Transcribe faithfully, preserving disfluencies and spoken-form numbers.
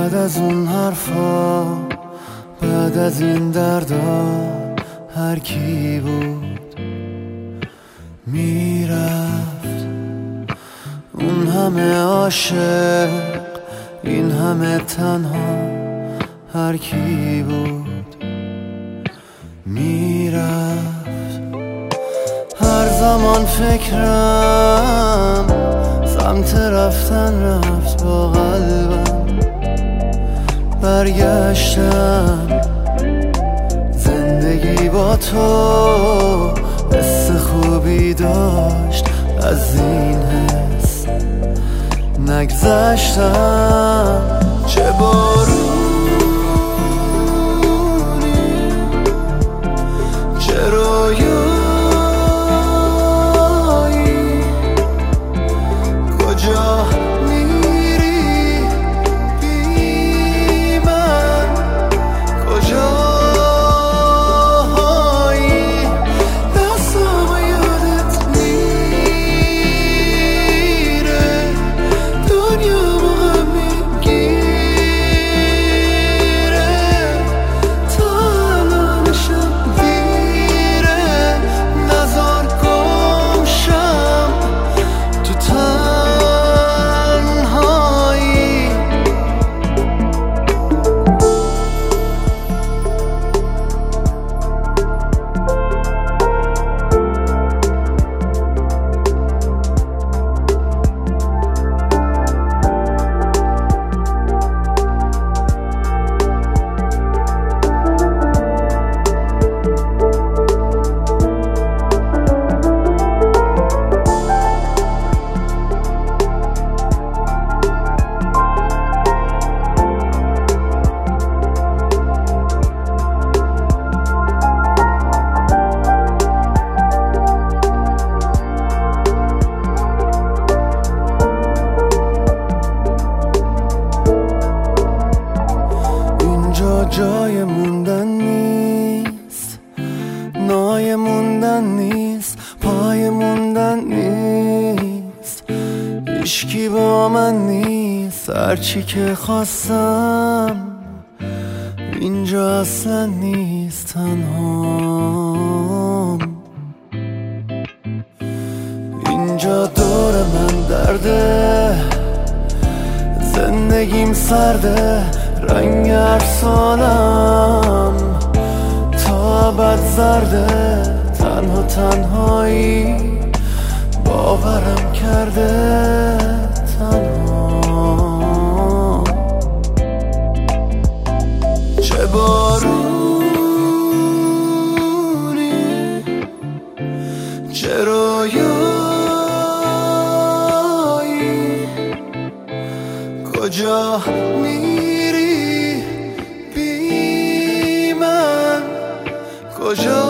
بعد از اون حرفا، بعد از این دردا، هر کی بود میرفت. اون همه عاشق، این همه تنها، هر کی بود میرفت. هر زمان فکرم سمت رفتن رفت، با قلبم برگشتم. زندگی با تو حس خوبی داشت، از این حس نگذشتم. چه بارونی، چه رویایی، کجا میری بی من، کجایی؟ دستامو یادت میره، دنیا موقع میگیره، تا الانشم دیره. نزار گم شم تو تنهایی. اینجا جای موندن نیست، نای موندن نیست، پای موندن نیست، هیچکی با من نیست. هرچی که خواستم اینجا اصلا نیست، تنهام. اینجا دور من درده، زندگیم سرده، رنگ ارسالم تا ابد زرده. تنها تنهایی باورم کرده، تنها. چه بارونی، چه رویایی، کجا میری بی من، کجا؟